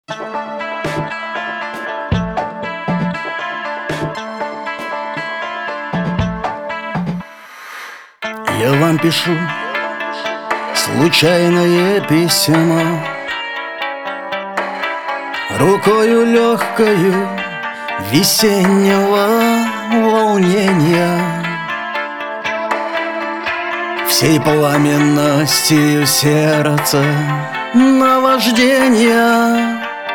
Я вам пишу случайное письмо, рукою легкою весеннего волнения, всей пламенностью сердца наваждения.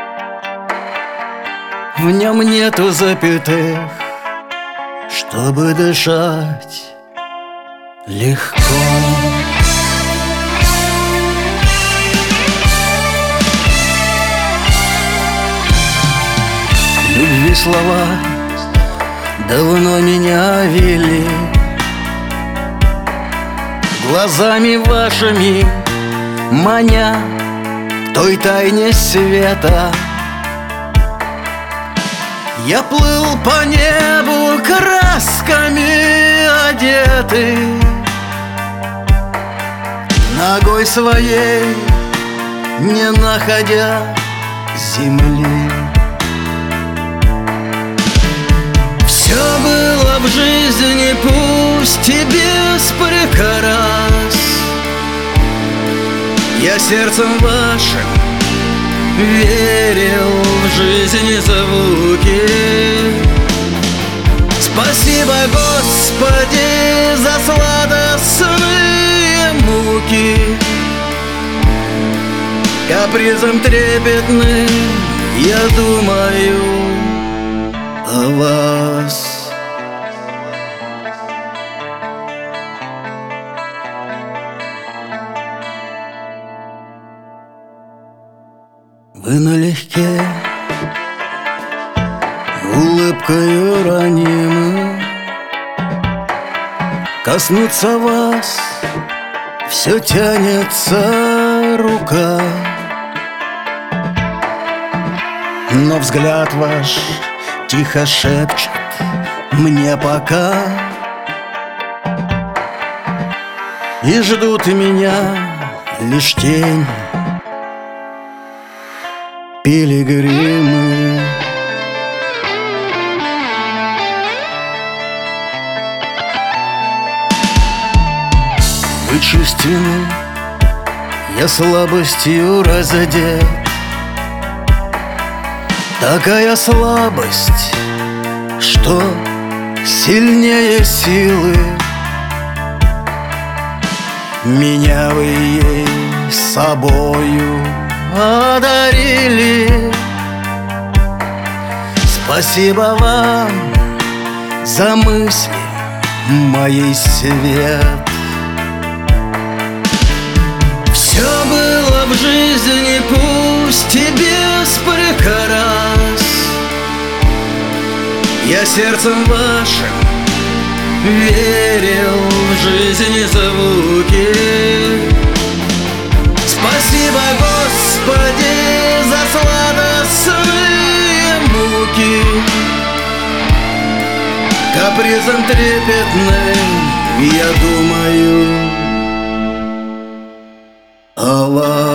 В нем нету запятых, чтобы дышать легко. Любви слова давно меня вели, глазами вашими маня к той тайне света. Я плыл по небу красками одетый, ногой своей не находя земли. Все было в жизни пусть и без прикрас, я сердцем вашим верил в жизни звуки. Спасибо, Господи, за сладостные муки. Капризом трепетным я думаю о вас. Вы налегке, улыбкою ранимы, коснуться вас все тянется рука. Но взгляд ваш тихо шепчет мне пока, и ждут меня лишь тень пилигримы. Вы чувственны, я слабостью разодет. Такая слабость, что сильнее силы. Меня вы ей собою одарили. Спасибо вам за мысли моей свет. Все было в жизни пусть и без прикрас, я сердцем вашим верил в жизни звуки. Спасибо, Господи, за сладостные муки. Капризом трепетным я думаю о вас.